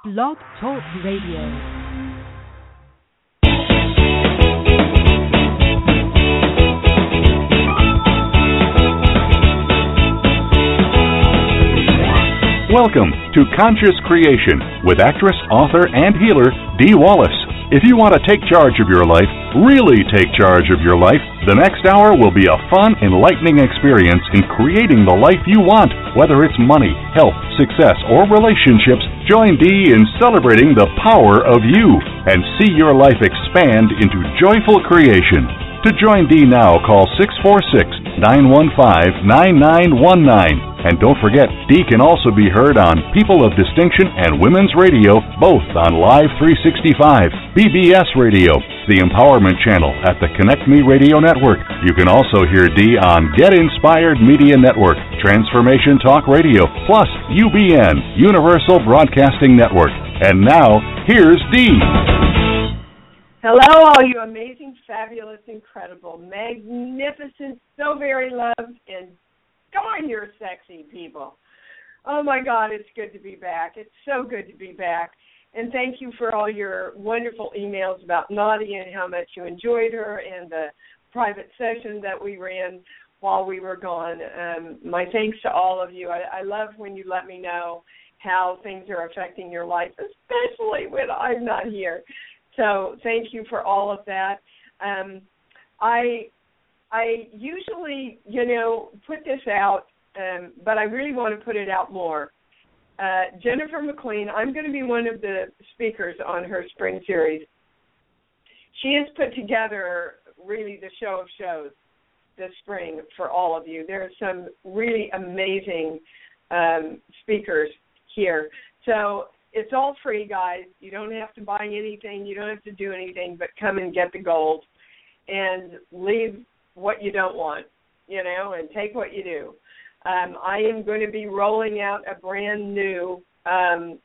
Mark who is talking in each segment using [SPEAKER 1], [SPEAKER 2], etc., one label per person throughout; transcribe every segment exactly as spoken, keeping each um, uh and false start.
[SPEAKER 1] Blog Talk Radio.
[SPEAKER 2] Welcome to Conscious Creation with actress, author, and healer Dee Wallace. If you want to take charge of your life, really take charge of your life, the next hour will be a fun, enlightening experience in creating the life you want. Whether it's money, health, success, or relationships, join Dee in celebrating the power of you and see your life expand into joyful creation. To join Dee now, call six four six, nine one five, nine nine one nine. And don't forget, Dee can also be heard on People of Distinction and Women's Radio, both on Live three sixty-five, B B S Radio, the Empowerment Channel at the Connect Me Radio Network. You can also hear Dee on Get Inspired Media Network, Transformation Talk Radio, plus U B N, Universal Broadcasting Network. And now, here's Dee.
[SPEAKER 3] Hello, all you amazing, fabulous, incredible, magnificent, so very loved, and darn, you're sexy people. Oh, my God, it's good to be back. It's so good to be back. And thank you for all your wonderful emails about Nadia and how much you enjoyed her and the private session that we ran while we were gone. Um, my thanks to all of you. I, I love when you let me know how things are affecting your life, especially when I'm not here. So thank you for all of that. Um, I I usually, you know, put this out, um, but I really want to put it out more. Uh, Jennifer McQueen, I'm going to be one of the speakers on her spring series. She has put together really the show of shows this spring for all of you. There are some really amazing um, speakers here. So it's all free, guys. You don't have to buy anything. You don't have to do anything but come and get the gold and leave what you don't want, you know, and take what you do. Um, I am going to be rolling out a brand new um,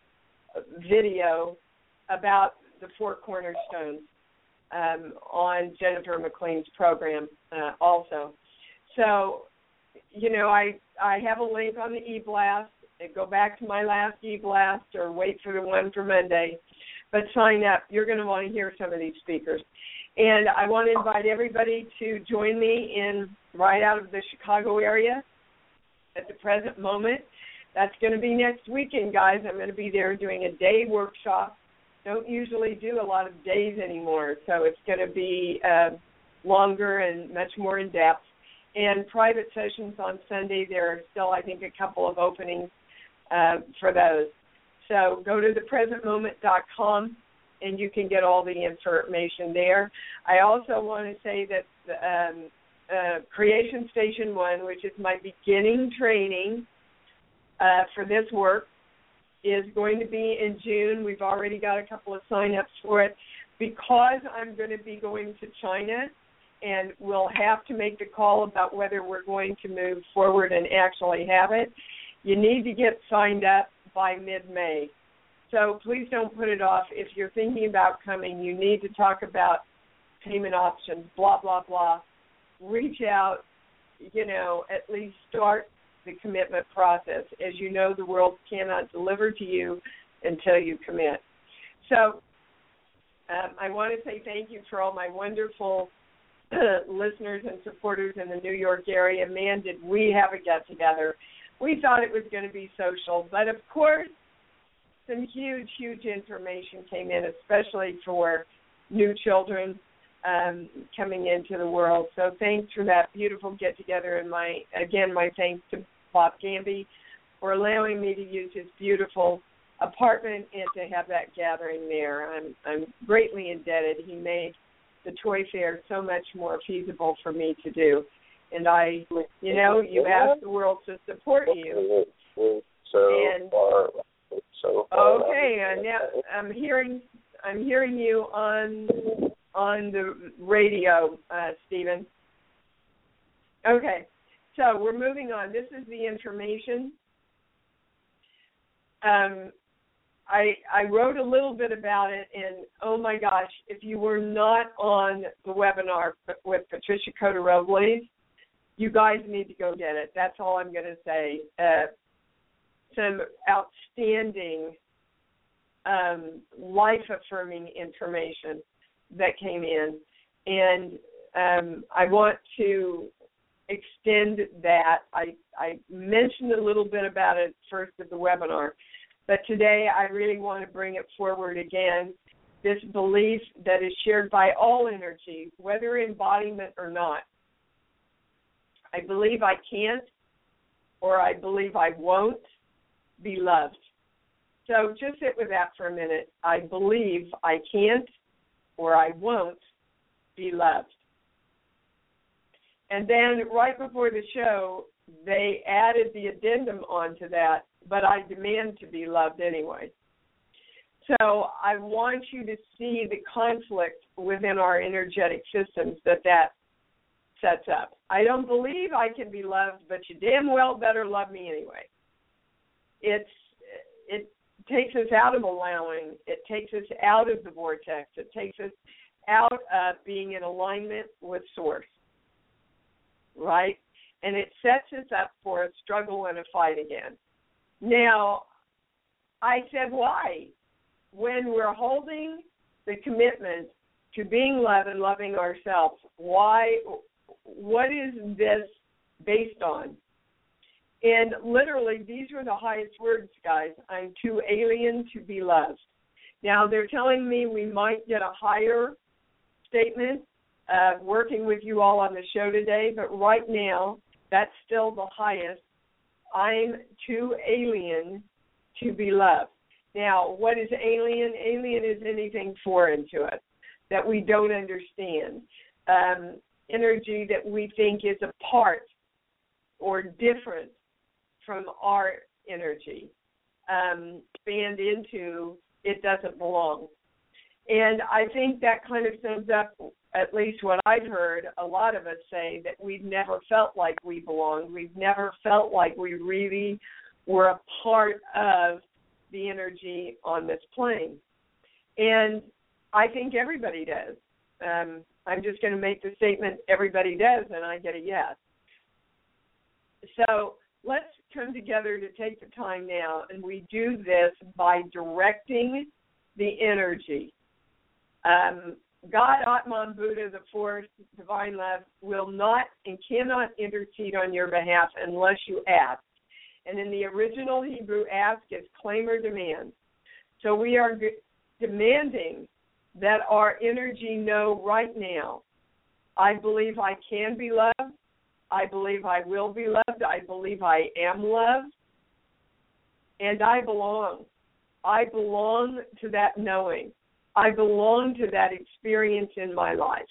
[SPEAKER 3] video about the Four Cornerstones um, on Jennifer McQueen's program uh, also. So, you know, I, I have a link on the e-blast. Go back to my last e-blast or wait for the one for Monday. But sign up. You're going to want to hear some of these speakers. And I want to invite everybody to join me in right out of the Chicago area at the present moment. That's going to be next weekend, guys. I'm going to be there doing a day workshop. Don't usually do a lot of days anymore, so it's going to be uh, longer and much more in-depth. And private sessions on Sunday, there are still, I think, a couple of openings uh, for those. So go to the present moment dot com. and you can get all the information there. I also want to say that the, um, uh, Creation Station one, which is my beginning training uh, for this work, is going to be in June. We've already got a couple of sign-ups for it. Because I'm going to be going to China, and we'll have to make the call about whether we're going to move forward and actually have it, you need to get signed up by mid-May. So please don't put it off. If you're thinking about coming, you need to talk about payment options, blah, blah, blah. Reach out, you know, at least start the commitment process. As you know, the world cannot deliver to you until you commit. So um, I want to say thank you for all my wonderful listeners and supporters in the New York area. Man, did we have a get-together. We thought it was going to be social, but of course, some huge, huge information came in, especially for new children um, coming into the world. So thanks for that beautiful get-together. And, my again, my thanks to Bob Gamby for allowing me to use his beautiful apartment and to have that gathering there. I'm, I'm greatly indebted. He made the Toy Fair so much more feasible for me to do. And I, you know, you asked the world to support you.
[SPEAKER 4] So
[SPEAKER 3] and,
[SPEAKER 4] far. So
[SPEAKER 3] okay, and now I'm hearing I'm hearing you on on the radio, uh, Stephen. Okay, so we're moving on. This is the information. Um, I I wrote a little bit about it, and oh my gosh, if you were not on the webinar with Patricia Cota-Robles, you guys need to go get it. That's all I'm going to say. Uh, some outstanding um, life-affirming information that came in. And um, I want to extend that. I, I mentioned a little bit about it first of the webinar, but today I really want to bring it forward again, this belief that is shared by all energy, whether embodiment or not. I believe I can't, or I believe I won't be loved. So just sit with that for a minute. I believe I can't, or I won't be loved. And then right before the show, they added the addendum onto that, but I demand to be loved anyway. So I want you to see the conflict within our energetic systems that that sets up. I don't believe I can be loved, but you damn well better love me anyway. It's it takes us out of allowing. It takes us out of the vortex. It takes us out of being in alignment with Source, right? And it sets us up for a struggle and a fight again. Now, I said, why? When we're holding the commitment to being loved and loving ourselves, why? What is this based on? And literally, these were the highest words, guys. I'm too alien to be loved. Now, they're telling me we might get a higher statement uh, working with you all on the show today, but right now, that's still the highest. I'm too alien to be loved. Now, what is alien? Alien is anything foreign to us that we don't understand. Um, energy that we think is apart or different from our energy, um, expand into it doesn't belong. And I think that kind of sums up at least what I've heard a lot of us say, that we've never felt like we belonged. We've never felt like we really were a part of the energy on this plane. And I think everybody does. Um, I'm just going to make the statement, everybody does, and I get a yes. So let's come together to take the time now, and we do this by directing the energy. Um, God, Atman, Buddha, the Force, Divine Love, will not and cannot intercede on your behalf unless you ask. And in the original Hebrew, ask is claim or demand. So we are g- demanding that our energy know right now, I believe I can be loved. I believe I will be loved. I believe I am loved. And I belong. I belong to that knowing. I belong to that experience in my life.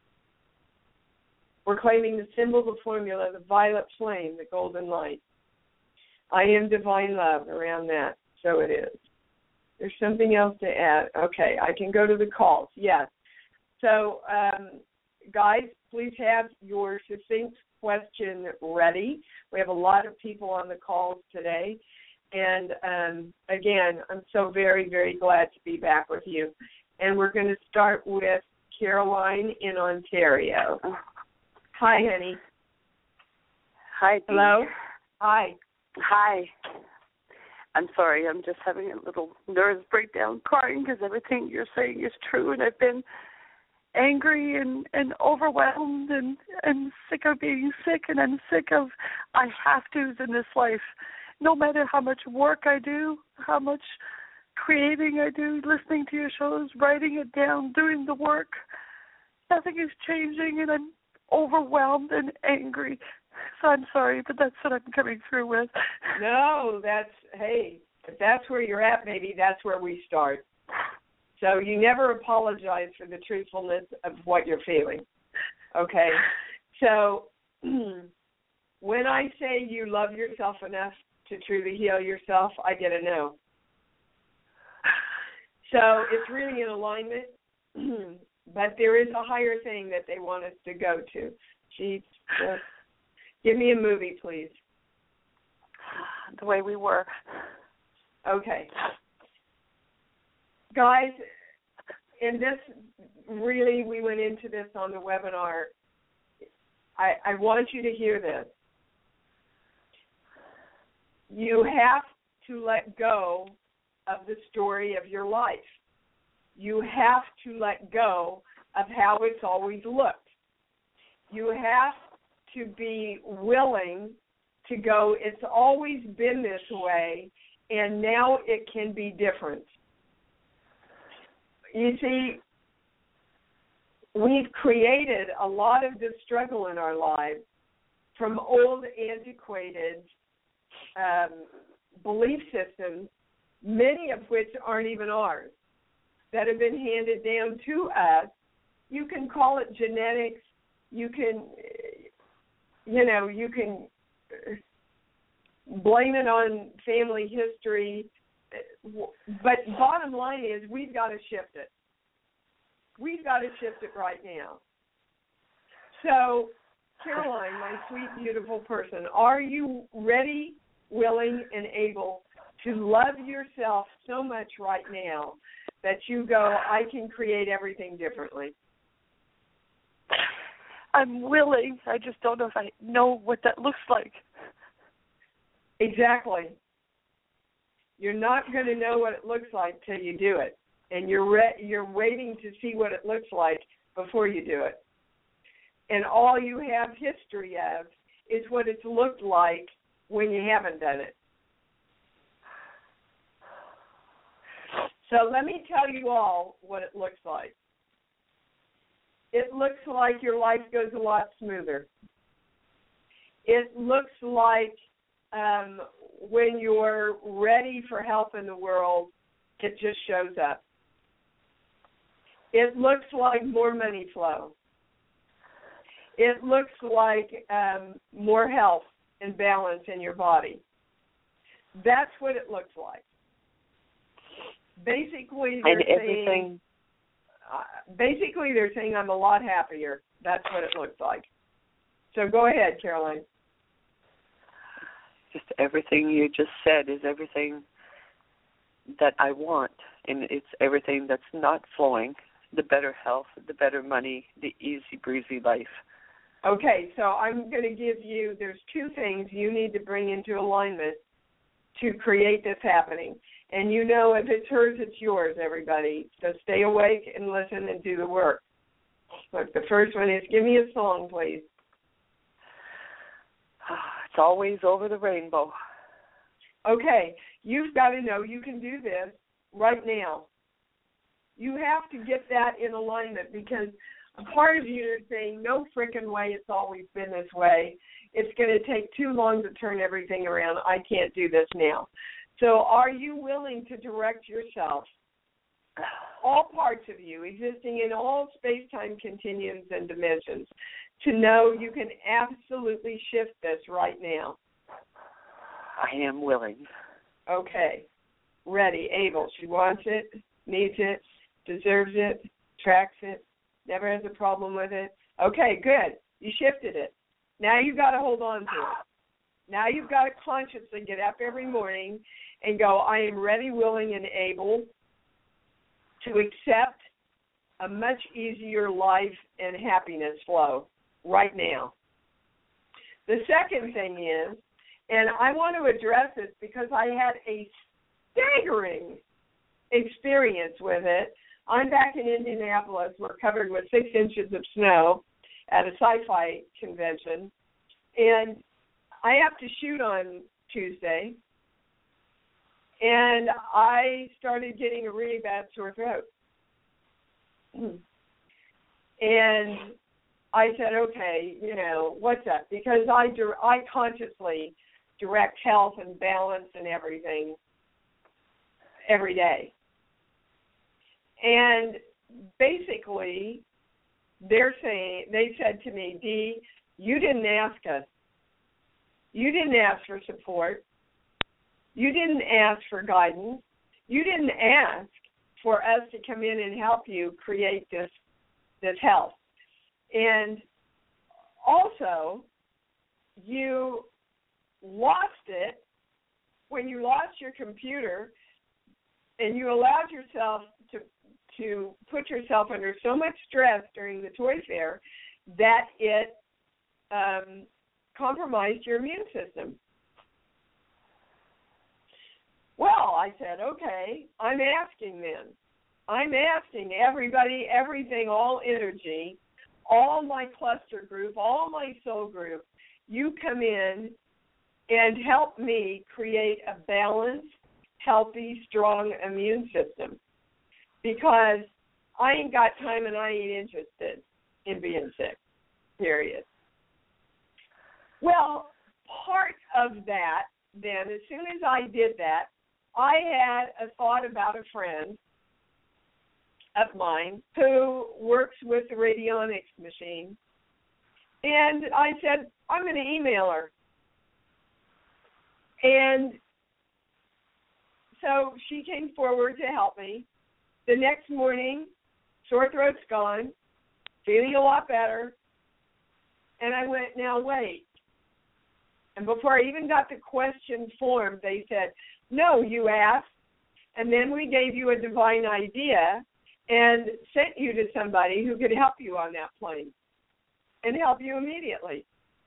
[SPEAKER 3] We're claiming the symbol, the formula, the violet flame, the golden light. I am divine love around that. So it is. There's something else to add. Okay, I can go to the calls. Yes. So, um, guys, please have your succinct question ready. We have a lot of people on the calls today. And, um, again, I'm so very, very glad to be back with you. And we're going to start with Caroline in Ontario. Hi, honey.
[SPEAKER 1] Hi, Dee.
[SPEAKER 3] Hello? Hi.
[SPEAKER 1] Hi. I'm sorry, I'm just having a little nervous breakdown, crying because everything you're saying is true, and I've been angry and, and overwhelmed and, and sick of being sick, and I'm sick of I have to's in this life. No matter how much work I do, how much creating I do, listening to your shows, writing it down, doing the work, nothing is changing, and I'm overwhelmed and angry. So I'm sorry, but that's what I'm coming through with.
[SPEAKER 3] No, that's, hey, if that's where you're at, maybe that's where we start. So you never apologize for the truthfulness of what you're feeling, okay? So when I say you love yourself enough to truly heal yourself, I get a no. So it's really in alignment, but there is a higher thing that they want us to go to. She's just, give me a movie, please.
[SPEAKER 1] The Way We Were.
[SPEAKER 3] Okay. Guys, and this, really, we went into this on the webinar. I, I want you to hear this. You have to let go of the story of your life. You have to let go of how it's always looked. You have to be willing to go, it's always been this way, and now it can be different. You see, we've created a lot of this struggle in our lives from old, antiquated um, belief systems, many of which aren't even ours, that have been handed down to us. You can call it genetics. You can, you know, you can blame it on family history. But bottom line is we've got to shift it. We've got to shift it right now. So, Caroline, my sweet, beautiful person, are you ready, willing, and able to love yourself so much right now that you go, I can create everything differently?
[SPEAKER 1] I'm willing. I just don't know if I know what that looks like.
[SPEAKER 3] Exactly. You're not going to know what it looks like till you do it. And you're re- you're waiting to see what it looks like before you do it. And all you have history of is what it's looked like when you haven't done it. So let me tell you all what it looks like. It looks like your life goes a lot smoother. It looks like um, when you're ready for help in the world, it just shows up. It looks like more money flow. It looks like um, more health and balance in your body. That's what it looks like. Basically, they're
[SPEAKER 1] and everything.
[SPEAKER 3] saying, uh, basically they're saying I'm a lot happier. That's what it looks like. So go ahead, Caroline.
[SPEAKER 1] Just everything you just said is everything that I want, and it's everything that's not flowing. The better health, the better money, the easy breezy life.
[SPEAKER 3] Okay, so I'm going to give you, there's two things you need to bring into alignment to create this happening. And you know if it's hers, it's yours, everybody. So stay awake and listen and do the work. Look, the first one is, give me a song, please.
[SPEAKER 1] It's always over the rainbow.
[SPEAKER 3] Okay, you've got to know you can do this right now. You have to get that in alignment because a part of you is saying, no frickin' way, it's always been this way. It's going to take too long to turn everything around. I can't do this now. So are you willing to direct yourself, all parts of you, existing in all space-time continuums and dimensions, to know you can absolutely shift this right now?
[SPEAKER 1] I am willing.
[SPEAKER 3] Okay. Ready, able. She wants it, needs it, deserves it, tracks it, never has a problem with it. Okay, good. You shifted it. Now you've got to hold on to it. Now you've got to consciously get up every morning and go, I am ready, willing, and able to accept a much easier life and happiness flow right now. The second thing is, and I want to address this because I had a staggering experience with it. I'm back in Indianapolis. We're covered with six inches of snow at a sci-fi convention. And I have to shoot on Tuesday. And I started getting a really bad sore throat. And I said, okay, you know, what's up? Because I, I consciously direct health and balance and everything every day. And basically, they're saying, they said to me, Dee, you didn't ask us. You didn't ask for support. You didn't ask for guidance. You didn't ask for us to come in and help you create this this health. And also, you lost it when you lost your computer and you allowed yourself to to put yourself under so much stress during the toy fair that it um, compromised your immune system. Well, I said, okay, I'm asking then. I'm asking everybody, everything, all energy, all my cluster group, all my soul group, you come in and help me create a balanced, healthy, strong immune system. Because I ain't got time and I ain't interested in being sick, period. Well, part of that, then, as soon as I did that, I had a thought about a friend of mine who works with the radionics machine. And I said, I'm going to email her. And so she came forward to help me. The next morning, sore throat's gone, feeling a lot better. And I went, now wait. And before I even got the question formed, they said, no, you asked. And then we gave you a divine idea and sent you to somebody who could help you on that plane and help you immediately.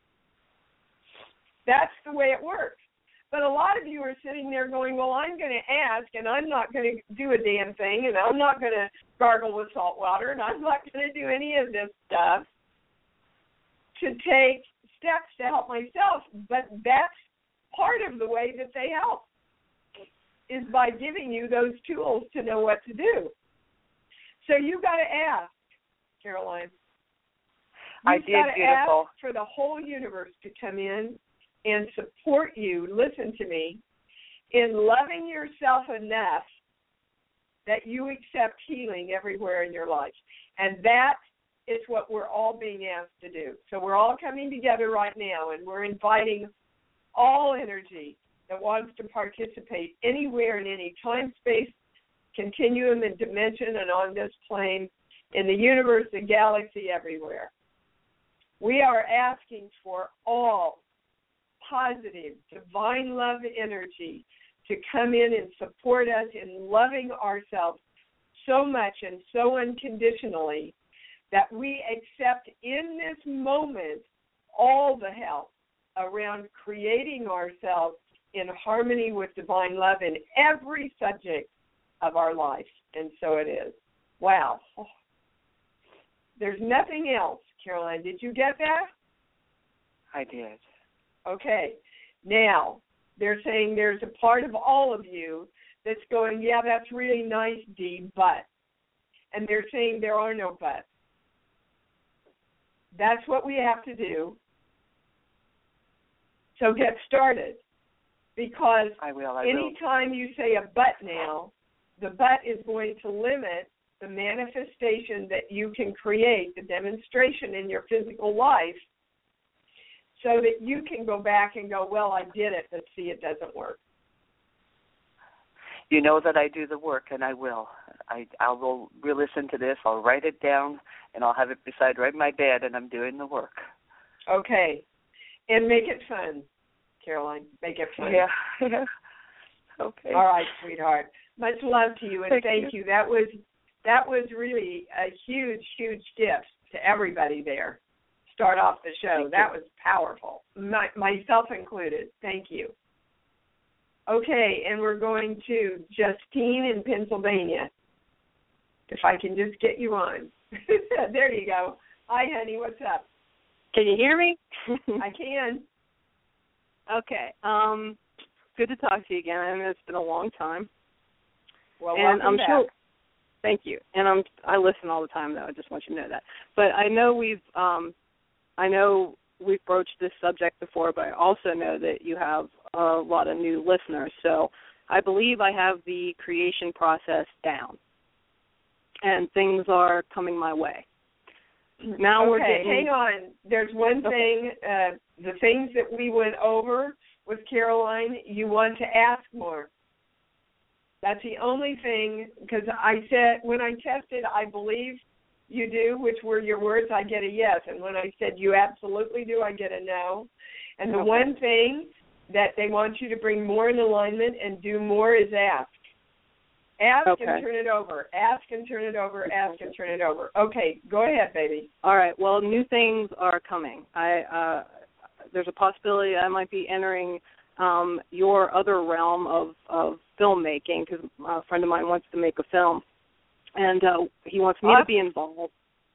[SPEAKER 3] That's the way it works. But a lot of you are sitting there going, well, I'm going to ask, and I'm not going to do a damn thing, and I'm not going to gargle with salt water, and I'm not going to do any of this stuff to take steps to help myself. But that's part of the way that they help, is by giving you those tools to know what to do. So you've got to ask, Caroline.
[SPEAKER 1] I
[SPEAKER 3] You've
[SPEAKER 1] did,
[SPEAKER 3] got to
[SPEAKER 1] beautiful.
[SPEAKER 3] ask for the whole universe to come in and support you, listen to me, in loving yourself enough that you accept healing everywhere in your life. And that is what we're all being asked to do. So we're all coming together right now, and we're inviting all energy that wants to participate anywhere in any time, space, continuum, and dimension, and on this plane, in the universe, the galaxy, everywhere. We are asking for all positive, divine love energy to come in and support us in loving ourselves so much and so unconditionally that we accept in this moment all the help around creating ourselves in harmony with divine love in every subject of our life. And so it is. Wow. Oh. There's nothing else, Caroline. Did you get that?
[SPEAKER 1] I did.
[SPEAKER 3] Okay. Now, they're saying there's a part of all of you that's going, yeah, that's really nice, Dee, but. And they're saying there are no buts. That's what we have to do. So get started. Because
[SPEAKER 1] I will, I
[SPEAKER 3] anytime
[SPEAKER 1] will.
[SPEAKER 3] you say a but now, the but is going to limit the manifestation that you can create, the demonstration in your physical life, so that you can go back and go, well, I did it, but see, it doesn't work.
[SPEAKER 1] You know that I do the work, and I will. I I will re-listen to this. I'll write it down, and I'll have it beside right my bed, and I'm doing the work.
[SPEAKER 3] Okay. And make it fun, Caroline. Make it fun.
[SPEAKER 1] Yeah. yeah. Okay.
[SPEAKER 3] All right, sweetheart. Much love to you, and
[SPEAKER 1] thank,
[SPEAKER 3] thank you. you. That was that was really a huge, huge gift to everybody there. Start off the show.
[SPEAKER 1] Thank
[SPEAKER 3] that
[SPEAKER 1] you.
[SPEAKER 3] was powerful, my, myself included. Thank you. Okay, and we're going to Justine in Pennsylvania. If I can just get you on. There you go. Hi, honey. What's up?
[SPEAKER 5] Can you hear me?
[SPEAKER 3] I can.
[SPEAKER 5] Okay. Um, good to talk to you again. I know it's been a long time.
[SPEAKER 3] Well,
[SPEAKER 5] and
[SPEAKER 3] welcome
[SPEAKER 5] I'm
[SPEAKER 3] back.
[SPEAKER 5] sure. Thank you. And I'm I listen all the time, though. I just want you to know that. But I know we've um, I know we've broached this subject before, but I also know that you have a lot of new listeners. So I believe I have the creation process down, and things are coming my way. Now
[SPEAKER 3] okay,
[SPEAKER 5] we're getting.
[SPEAKER 3] Hang on. There's one thing. Uh, the things that we went over with Caroline, you want to ask more. That's the only thing, because I said, when I tested, I believe you do, which were your words, I get a yes. And when I said you absolutely do, I get a no. And the
[SPEAKER 5] Okay.
[SPEAKER 3] one thing that they want you to bring more in alignment and do more is ask. Ask
[SPEAKER 5] Okay.
[SPEAKER 3] and turn it over. Ask and turn it over. Ask and turn it over. Okay, go ahead, baby.
[SPEAKER 5] All right. Well, new things are coming. I uh, there's a possibility I might be entering um, your other realm of, of filmmaking, because a friend of mine wants to make a film, and uh, he wants me
[SPEAKER 3] awesome.
[SPEAKER 5] to be involved.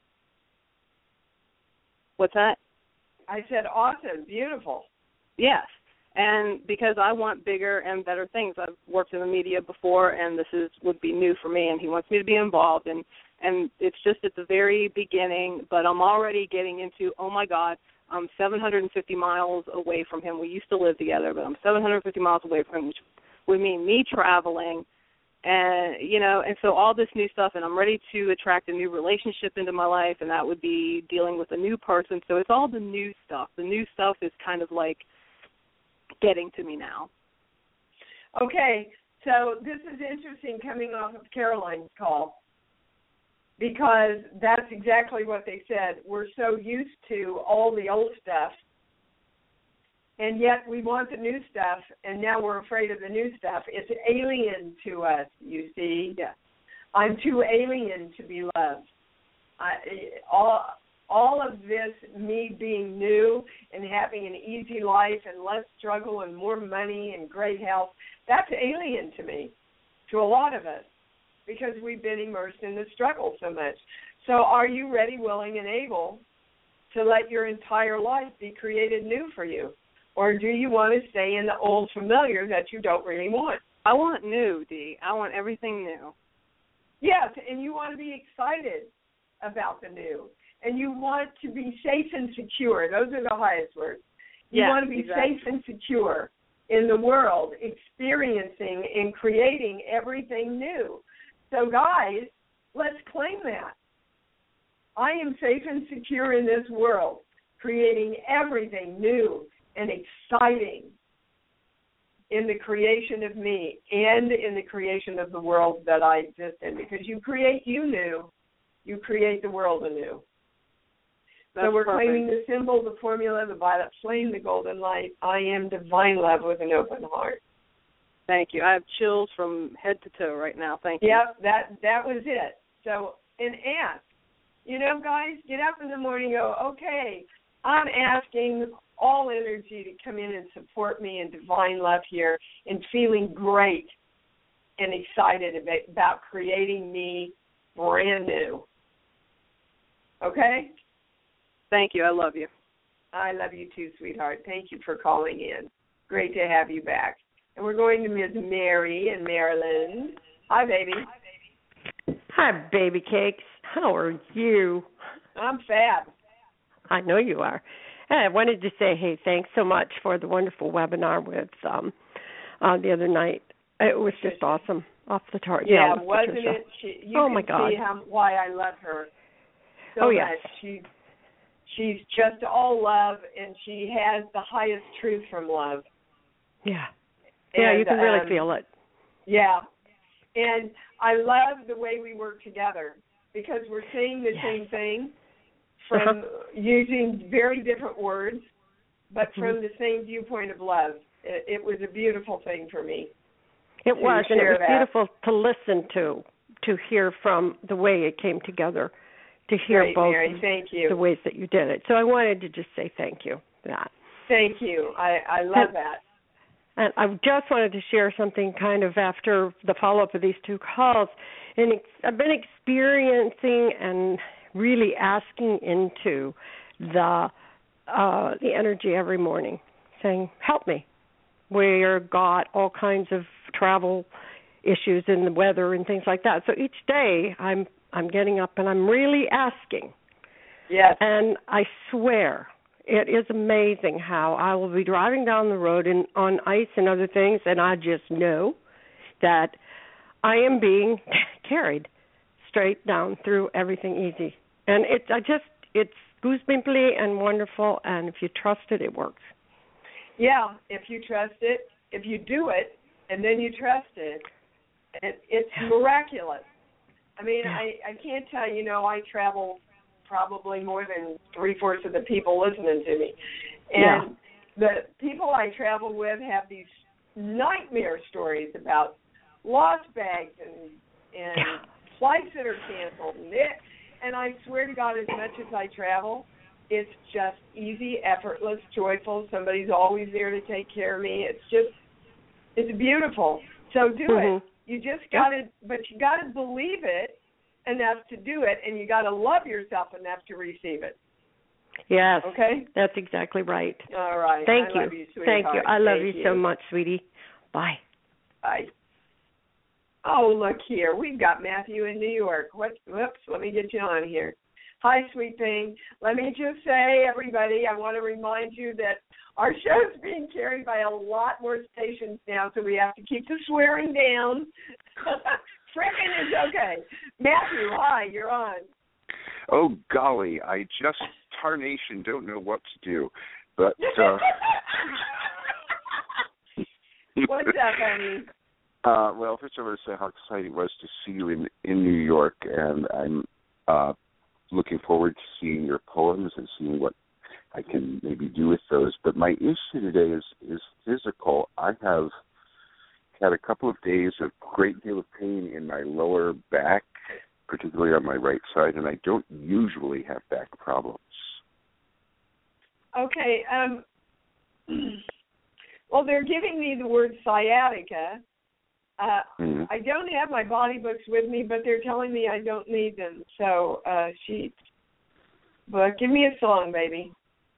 [SPEAKER 5] What's that?
[SPEAKER 3] I said awesome, beautiful.
[SPEAKER 5] Yes, and because I want bigger and better things. I've worked in the media before, and this is would be new for me, and he wants me to be involved, and, and it's just at the very beginning, but I'm already getting into, oh, my God, I'm seven hundred fifty miles away from him. We used to live together, but I'm seven hundred fifty miles away from him, which would mean me traveling, and, you know, and so all this new stuff, and I'm ready to attract a new relationship into my life, and that would be dealing with a new person. So it's all the new stuff. The new stuff is kind of like getting to me now.
[SPEAKER 3] Okay, so this is interesting coming off of Caroline's call, because that's exactly what they said. We're so used to all the old stuff, and yet we want the new stuff, and now we're afraid of the new stuff. It's alien to us, you see.
[SPEAKER 5] Yeah.
[SPEAKER 3] I'm too alien to be loved. I, all, all of this, me being new and having an easy life and less struggle and more money and great health, that's alien to me, to a lot of us, because we've been immersed in the struggle so much. So are you ready, willing, and able to let your entire life be created new for you? Or do you want to stay in the old familiar that you don't really want?
[SPEAKER 5] I want new, Dee. I want everything new.
[SPEAKER 3] Yes, and you want to be excited about the new. And you want to be safe and secure. Those are the highest words. You
[SPEAKER 5] yeah,
[SPEAKER 3] want to be
[SPEAKER 5] exactly.
[SPEAKER 3] safe and secure in the world, experiencing and creating everything new. So, guys, let's claim that. I am safe and secure in this world, creating everything new and exciting in the creation of me and in the creation of the world that I exist in. Because you create you new, you create the world anew.
[SPEAKER 5] That's
[SPEAKER 3] so we're
[SPEAKER 5] perfect.
[SPEAKER 3] claiming the symbol, the formula, the violet flame, the golden light. I am divine love with an open heart.
[SPEAKER 5] Thank you. I have chills from head to toe right now. Thank you.
[SPEAKER 3] Yep, that that was it. So, and ask. You know, guys, get up in the morning and go, okay, I'm asking all energy to come in and support me in divine love here and feeling great and excited about, about creating me brand new. Okay?
[SPEAKER 5] Thank you. I love you.
[SPEAKER 3] I love you too, sweetheart. Thank you for calling in. Great to have you back. And we're going to Miz Mary in Maryland. Hi, baby.
[SPEAKER 6] Hi, baby cakes. How are you?
[SPEAKER 3] I'm fab.
[SPEAKER 6] I know you are. And I wanted to say, hey, thanks so much for the wonderful webinar with um, uh, the other night. It was just awesome, off the chart.
[SPEAKER 3] Yeah,
[SPEAKER 6] yeah
[SPEAKER 3] wasn't
[SPEAKER 6] Patricia.
[SPEAKER 3] it? She, you
[SPEAKER 6] oh
[SPEAKER 3] can
[SPEAKER 6] my God.
[SPEAKER 3] see how, why I love her so
[SPEAKER 6] oh,
[SPEAKER 3] much.
[SPEAKER 6] yes.
[SPEAKER 3] She, she's just all love, and she has the highest truth from love.
[SPEAKER 6] Yeah. Yeah,
[SPEAKER 3] and,
[SPEAKER 6] you can really
[SPEAKER 3] um,
[SPEAKER 6] feel it.
[SPEAKER 3] Yeah. And I love the way we work together because we're saying the
[SPEAKER 6] yes.
[SPEAKER 3] same thing from
[SPEAKER 6] uh-huh.
[SPEAKER 3] using very different words, but
[SPEAKER 6] mm-hmm.
[SPEAKER 3] from the same viewpoint of love. It, it was a beautiful thing for me.
[SPEAKER 6] It was, and it was
[SPEAKER 3] that.
[SPEAKER 6] beautiful to listen to, to hear from the way it came together, to hear
[SPEAKER 3] Great,
[SPEAKER 6] both
[SPEAKER 3] Mary, thank you.
[SPEAKER 6] the ways that you did it. So I wanted to just say thank you for that.
[SPEAKER 3] Thank you. I, I love
[SPEAKER 6] and,
[SPEAKER 3] that.
[SPEAKER 6] And I just wanted to share something kind of after the follow-up of these two calls. And I've been experiencing and really asking into the uh, the energy every morning, saying, help me. We've got all kinds of travel issues in the weather and things like that. So each day I'm I'm getting up and I'm really asking.
[SPEAKER 3] Yes.
[SPEAKER 6] And I swear, it is amazing how I will be driving down the road and on ice and other things, and I just know that I am being carried straight down through everything easy. And it, I just, it's goosebumpy and wonderful, and if you trust it, it works.
[SPEAKER 3] Yeah, if you trust it, if you do it, and then you trust it, it it's
[SPEAKER 6] yeah.
[SPEAKER 3] miraculous. I mean,
[SPEAKER 6] yeah.
[SPEAKER 3] I, I can't tell you, know, I travel probably more than three-fourths of the people listening to me. And yeah. the people I travel with have these nightmare stories about lost bags and, and
[SPEAKER 6] yeah.
[SPEAKER 3] flights that are canceled. And, it, and I swear to God, as much as I travel, it's just easy, effortless, joyful. Somebody's always there to take care of me. It's just, it's beautiful. So do
[SPEAKER 6] mm-hmm.
[SPEAKER 3] it. You just got to, but you got to believe it enough to do it, and you got to love yourself enough to receive it.
[SPEAKER 6] Yes.
[SPEAKER 3] Okay?
[SPEAKER 6] That's exactly right.
[SPEAKER 3] All right.
[SPEAKER 6] Thank
[SPEAKER 3] I
[SPEAKER 6] you.
[SPEAKER 3] Love you
[SPEAKER 6] Thank you. I love
[SPEAKER 3] Thank
[SPEAKER 6] you
[SPEAKER 3] you
[SPEAKER 6] so much, sweetie. Bye.
[SPEAKER 3] Bye. Oh, look here. We've got Matthew in New York. What? Whoops. Let me get you on here. Hi, sweet thing. Let me just say, everybody, I want to remind you that our show is being carried by a lot more stations now, so we have to keep the swearing down. Frickin' is okay. Matthew, hi, you're on.
[SPEAKER 4] Oh, golly, I just, tarnation, don't know what to do. But, uh...
[SPEAKER 3] What's up, honey?
[SPEAKER 4] Uh, well, first I want to say how exciting it was to see you in, in New York, and I'm uh, looking forward to seeing your poems and seeing what I can maybe do with those. But my issue today is, is physical. I have had a couple of days of great deal of pain in my lower back, particularly on my right side, and I don't usually have back problems.
[SPEAKER 3] Okay. Um, well, they're giving me the word sciatica. Uh, mm-hmm. I don't have my body books with me, but they're telling me I don't need them. So, uh, sheets. But give me a song, baby.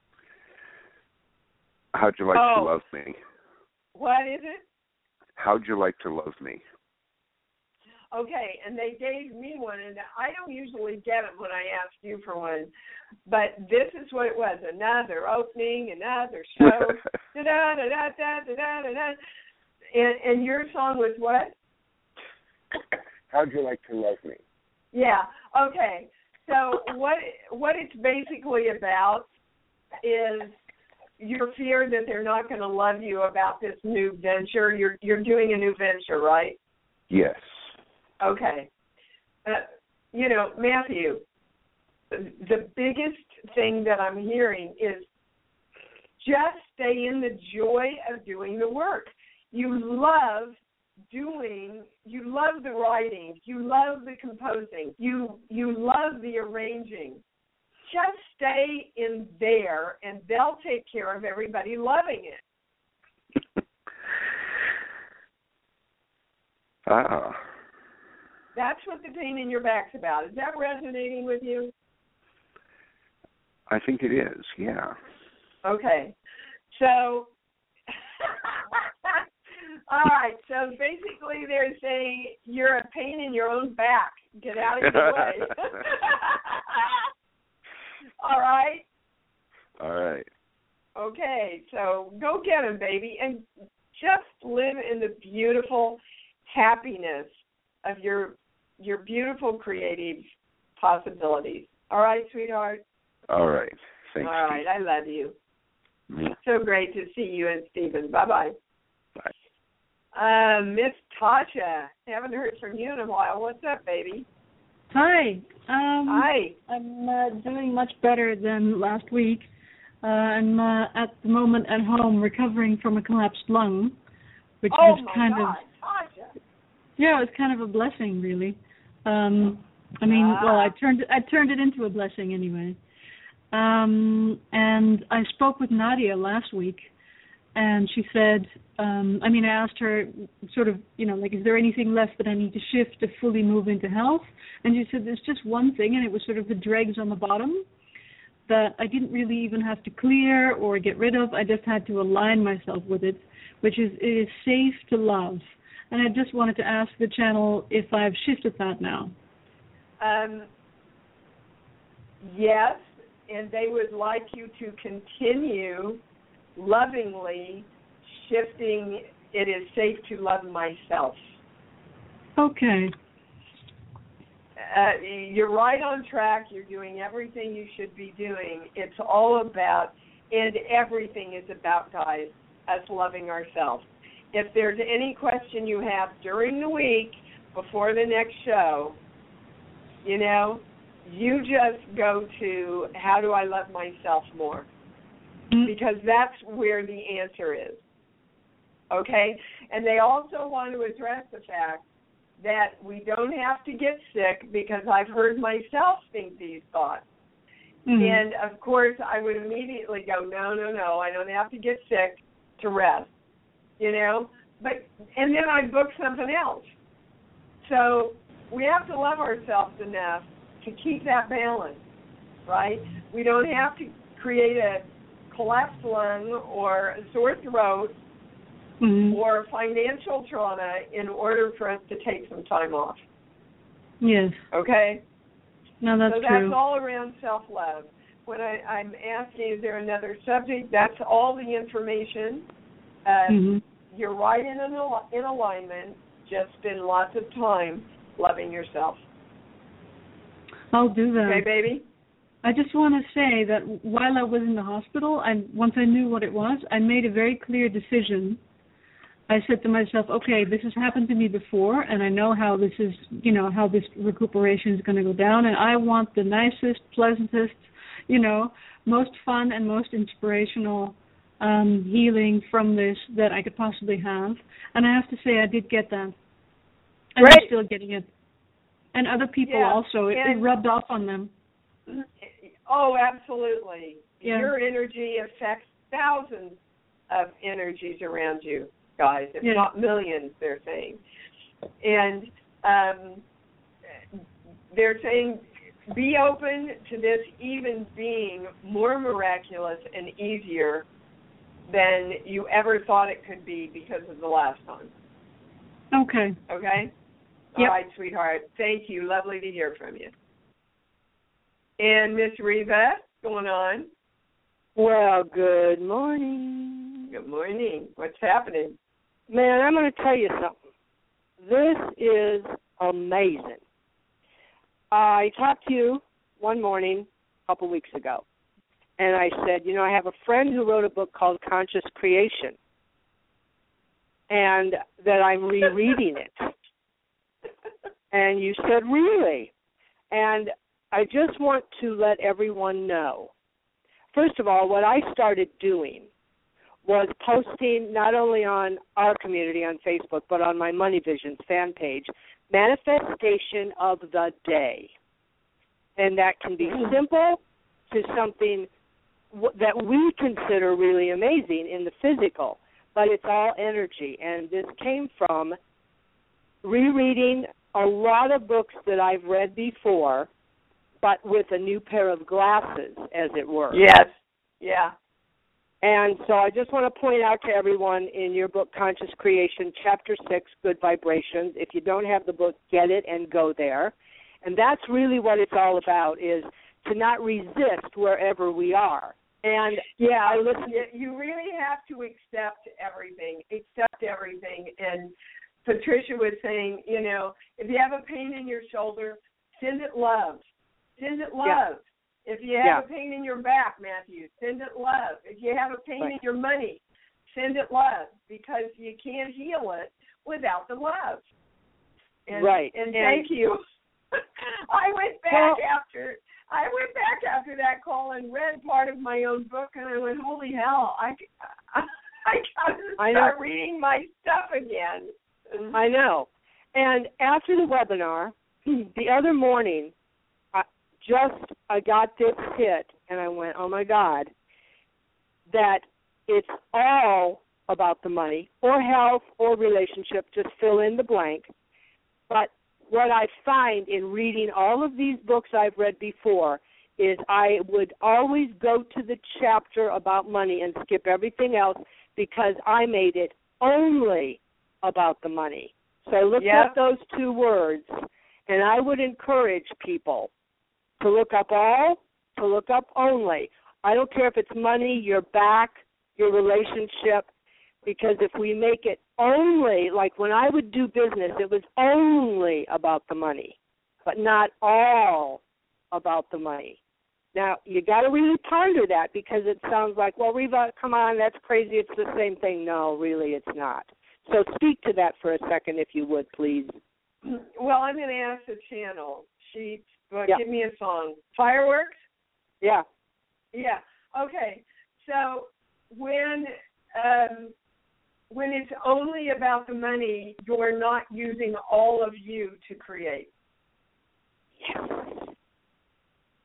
[SPEAKER 4] How'd you like
[SPEAKER 3] oh.
[SPEAKER 4] to love me?
[SPEAKER 3] What is it?
[SPEAKER 4] How'd you like to love me?
[SPEAKER 3] Okay, and they gave me one, and I don't usually get them when I ask you for one, but this is what it was: another opening, another show, da da da da da da da da. And and your song was what?
[SPEAKER 4] How'd you like to love me?
[SPEAKER 3] Yeah. Okay. So what what it's basically about is your fear that they're not going to love you about this new venture. You're you're doing a new venture, right?
[SPEAKER 4] Yes.
[SPEAKER 3] Okay. Uh, you know, Matthew, the biggest thing that I'm hearing is just stay in the joy of doing the work. You love doing, you love the writing, you love the composing, you you love the arranging. Just stay in there, and they'll take care of everybody loving it.
[SPEAKER 4] Ah.
[SPEAKER 3] That's what the pain in your back's about. Is that resonating with you?
[SPEAKER 4] I think it is, yeah.
[SPEAKER 3] Okay. So, all right. So basically they're saying you're a pain in your own back. Get out of your way. All right?
[SPEAKER 4] All right.
[SPEAKER 3] Okay. So go get him, baby, and just live in the beautiful happiness of your your beautiful creative possibilities. All right, sweetheart?
[SPEAKER 4] All right. Thanks.
[SPEAKER 3] All right. I love you.
[SPEAKER 4] Yeah.
[SPEAKER 3] So great to see you and Stephen. Bye-bye.
[SPEAKER 4] Bye.
[SPEAKER 3] Uh, Miss Tasha, haven't heard from you in a while. What's up, baby?
[SPEAKER 7] Hi. Um,
[SPEAKER 3] Hi.
[SPEAKER 7] I'm uh, doing much better than last week. Uh, I'm uh, at the moment at home recovering from a collapsed lung, which
[SPEAKER 3] oh
[SPEAKER 7] was
[SPEAKER 3] my
[SPEAKER 7] kind
[SPEAKER 3] God,
[SPEAKER 7] of
[SPEAKER 3] Tasha.
[SPEAKER 7] yeah, it was kind of a blessing, really. Um, I mean,
[SPEAKER 3] ah.
[SPEAKER 7] well, I turned I turned it into a blessing anyway. Um, and I spoke with Nadia last week, and she said, um, I mean, I asked her sort of, you know, like, is there anything left that I need to shift to fully move into health? And she said, there's just one thing, and it was sort of the dregs on the bottom that I didn't really even have to clear or get rid of. I just had to align myself with it, which is, it is safe to love. And I just wanted to ask the channel if I've shifted that now.
[SPEAKER 3] Um, yes, and they would like you to continue lovingly shifting. It is safe to love myself.
[SPEAKER 7] Okay.
[SPEAKER 3] Uh, you're right on track. You're doing everything you should be doing. It's all about, and everything is about, guys, us loving ourselves. If there's any question you have during the week before the next show, you know, you just go to how do I love myself more? Because that's where the answer is. Okay? And they also want to address the fact that we don't have to get sick, because I've heard myself think these thoughts. Mm-hmm. And, of course, I would immediately go, no, no, no, I don't have to get sick to rest, you know. But and then I'd book something else. So we have to love ourselves enough to keep that balance, right? We don't have to create a collapsed lung or a sore throat mm-hmm. or financial trauma in order for us to take some time off.
[SPEAKER 7] Yes.
[SPEAKER 3] Okay?
[SPEAKER 7] No, that's
[SPEAKER 3] so
[SPEAKER 7] true.
[SPEAKER 3] that's all around self-love. When I, I'm asking, is there another subject? That's all the information. Uh, mm-hmm. You're right in, an, in alignment. Just spend lots of time loving yourself.
[SPEAKER 7] I'll do that.
[SPEAKER 3] Okay, baby?
[SPEAKER 7] I just want to say that while I was in the hospital, and once I knew what it was, I made a very clear decision. I said to myself, okay, this has happened to me before, and I know how this is, you know, how this recuperation is going to go down, and I want the nicest, pleasantest, you know, most fun and most inspirational um, healing from this that I could possibly have. And I have to say I did get that. And
[SPEAKER 3] right.
[SPEAKER 7] I'm still getting it. And other people
[SPEAKER 3] yeah.
[SPEAKER 7] also, it, it rubbed off on them.
[SPEAKER 3] Oh, absolutely.
[SPEAKER 7] Yeah.
[SPEAKER 3] Your energy affects thousands of energies around you, guys, if
[SPEAKER 7] yeah.
[SPEAKER 3] not millions, they're saying. And um, they're saying be open to this even being more miraculous and easier than you ever thought it could be because of the last time.
[SPEAKER 7] Okay.
[SPEAKER 3] Okay?
[SPEAKER 7] Yep.
[SPEAKER 3] All right, sweetheart. Thank you. Lovely to hear from you. And Miss Reva, what's going on?
[SPEAKER 8] Well, good morning.
[SPEAKER 3] Good morning. What's happening?
[SPEAKER 8] Man, I'm going to tell you something. This is amazing. I talked to you one morning a couple weeks ago, and I said, you know, I have a friend who wrote a book called Conscious Creation, and that I'm rereading it. And you said, really? And I just want to let everyone know, first of all, what I started doing was posting not only on our community on Facebook, but on my Money Visions fan page, manifestation of the day. And that can be simple to something w- that we consider really amazing in the physical, but it's all energy. And this came from rereading a lot of books that I've read before, but with a new pair of glasses, as it were.
[SPEAKER 3] Yes, yeah.
[SPEAKER 8] And so I just want to point out to everyone in your book, Conscious Creation, Chapter six, Good Vibrations. If you don't have the book, get it and go there. And that's really what it's all about, is to not resist wherever we are. And,
[SPEAKER 3] yeah, I listen. You really have to accept everything, accept everything. And Patricia was saying, you know, if you have a pain in your shoulder, send it love. Send it love.
[SPEAKER 8] Yeah.
[SPEAKER 3] If you have
[SPEAKER 8] yeah.
[SPEAKER 3] a pain in your back, Matthew, send it love. If you have a pain
[SPEAKER 8] right.
[SPEAKER 3] in your money, send it love, because you can't heal it without the love. And,
[SPEAKER 8] right.
[SPEAKER 3] And,
[SPEAKER 8] and
[SPEAKER 3] thank you. I went back
[SPEAKER 8] well,
[SPEAKER 3] after I went back after that call and read part of my own book, and I went, holy hell, I, I, I got to start
[SPEAKER 8] I know.
[SPEAKER 3] reading my stuff again.
[SPEAKER 8] I know. And after the webinar, the other morning, I just I got this hit, and I went, oh, my God, that it's all about the money or health or relationship, just fill in the blank. But what I find in reading all of these books I've read before is I would always go to the chapter about money and skip everything else because I made it only about the money. So I looked
[SPEAKER 3] yep.
[SPEAKER 8] up those two words, and I would encourage people to look up all, to look up only. I don't care if it's money, your back, your relationship, because if we make it only, like when I would do business, it was only about the money, but not all about the money. Now, you got to really ponder that, because it sounds like, well, Reva, come on, that's crazy, it's the same thing. No, really, it's not. So speak to that for a second, if you would, please.
[SPEAKER 3] Well, I'm going to ask the channel. She, well,
[SPEAKER 8] yeah.
[SPEAKER 3] give me a song. Fireworks?
[SPEAKER 8] Yeah.
[SPEAKER 3] Yeah. Okay. So when um, when it's only about the money, you're not using all of you to create.
[SPEAKER 8] Yes.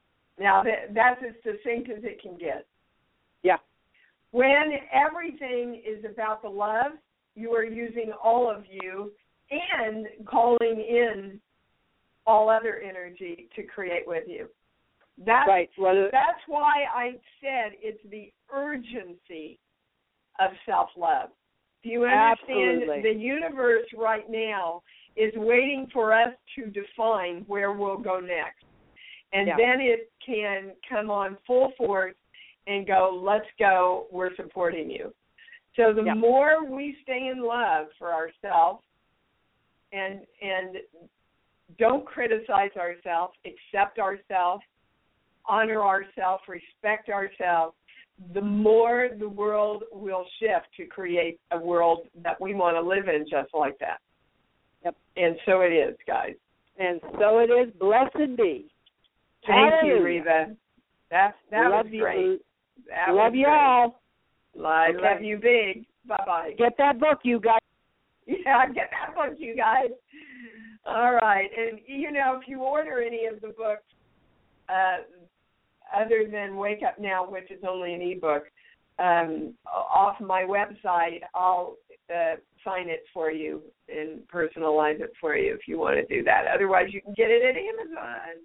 [SPEAKER 3] Now, that, that's as succinct as it can get.
[SPEAKER 8] Yeah.
[SPEAKER 3] When everything is about the love, you are using all of you and calling in all other energy to create with you. That's,
[SPEAKER 8] right. Well,
[SPEAKER 3] that's why I said it's the urgency of self-love. Do you understand?
[SPEAKER 8] Absolutely.
[SPEAKER 3] The universe right now is waiting for us to define where we'll go next. And
[SPEAKER 8] yeah.
[SPEAKER 3] then it can come on full force and go, let's go, we're supporting you. So the
[SPEAKER 8] yeah.
[SPEAKER 3] more we stay in love for ourselves and and don't criticize ourselves, accept ourselves, honor ourselves, respect ourselves, the more the world will shift to create a world that we want to live in just like that.
[SPEAKER 8] Yep.
[SPEAKER 3] And so it is, guys.
[SPEAKER 8] And so it is. Blessed be.
[SPEAKER 3] Thank
[SPEAKER 8] Hallelujah.
[SPEAKER 3] you, Reva. That, that
[SPEAKER 8] love
[SPEAKER 3] was
[SPEAKER 8] you.
[SPEAKER 3] great. That
[SPEAKER 8] love
[SPEAKER 3] was
[SPEAKER 8] you
[SPEAKER 3] great.
[SPEAKER 8] all.
[SPEAKER 3] I
[SPEAKER 8] okay.
[SPEAKER 3] love you big. Bye-bye.
[SPEAKER 8] Get that book, you guys.
[SPEAKER 3] Yeah, get that book, you guys. All right. And, you know, if you order any of the books, uh, other than Wake Up Now, which is only an ebook, um, off my website, I'll uh, sign it for you and personalize it for you if you want to do that. Otherwise, you can get it at Amazon.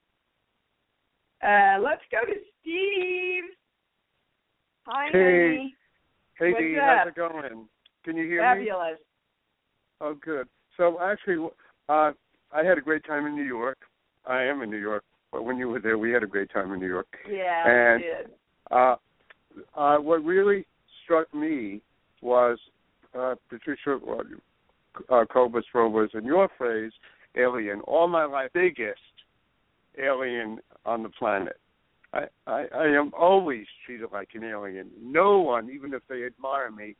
[SPEAKER 3] Uh, let's go to Steve. Hi,
[SPEAKER 9] hey.
[SPEAKER 3] honey.
[SPEAKER 9] Hey,
[SPEAKER 3] What's
[SPEAKER 9] Dee,
[SPEAKER 3] up?
[SPEAKER 9] how's it going? Can you hear me?
[SPEAKER 3] Fabulous.
[SPEAKER 9] Oh, good. So, actually, uh, I had a great time in New York. I am in New York, but when you were there, we had a great time in New York.
[SPEAKER 3] Yeah,
[SPEAKER 9] and,
[SPEAKER 3] we did.
[SPEAKER 9] Uh, uh, what really struck me was uh, Patricia uh, Kobus Roberts and your phrase, alien. All my life, biggest alien on the planet. I, I, I am always treated like an alien. No one, even if they admire me,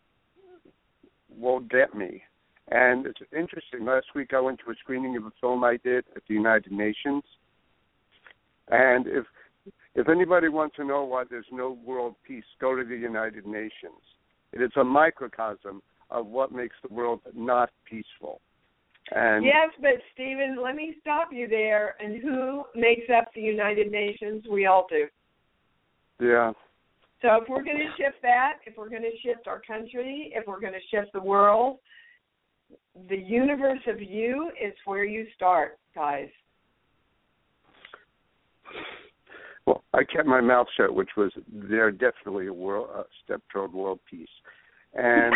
[SPEAKER 9] will get me. And it's interesting. Last week I went to a screening of a film I did at the United Nations. And if if anybody wants to know why there's no world peace, go to the United Nations. It is a microcosm of what makes the world not peaceful. And
[SPEAKER 3] yes, but Stephen, let me stop you there. And who makes up the United Nations? We all do.
[SPEAKER 9] Yeah.
[SPEAKER 3] So if we're going to shift that, if we're going to shift our country, if we're going to shift the world, the universe of you is where you start, guys.
[SPEAKER 9] Well, I kept my mouth shut, which was they're definitely a world a step toward world peace. And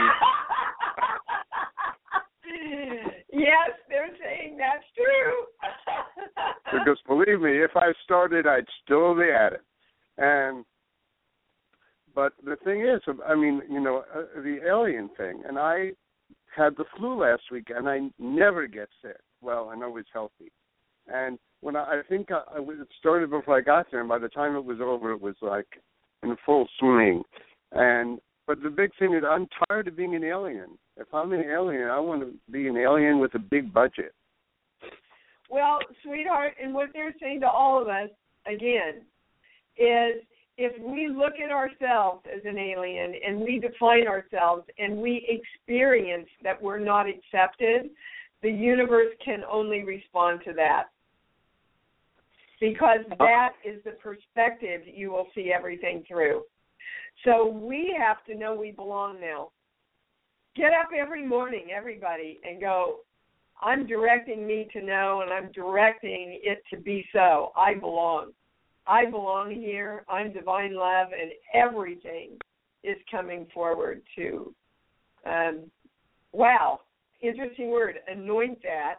[SPEAKER 3] yes, they're saying that's true.
[SPEAKER 9] because believe me, if I started, I'd still be at it. And but the thing is, I mean, you know, uh, the alien thing, and I had the flu last week, and I never get sick. Well, I'm always healthy. And when I, I think I, I it started before I got there, and by the time it was over, it was like in full swing. And but the big thing is, I'm tired of being an alien. If I'm an alien, I want to be an alien with a big budget.
[SPEAKER 3] Well, sweetheart, and what they're saying to all of us, again, is if we look at ourselves as an alien and we define ourselves and we experience that we're not accepted, the universe can only respond to that. Because that is the perspective you will see everything through. So we have to know we belong now. Get up every morning, everybody, and go, I'm directing me to know, and I'm directing it to be so. I belong. I belong here. I'm divine love, and everything is coming forward to, um, wow, interesting word, anoint that.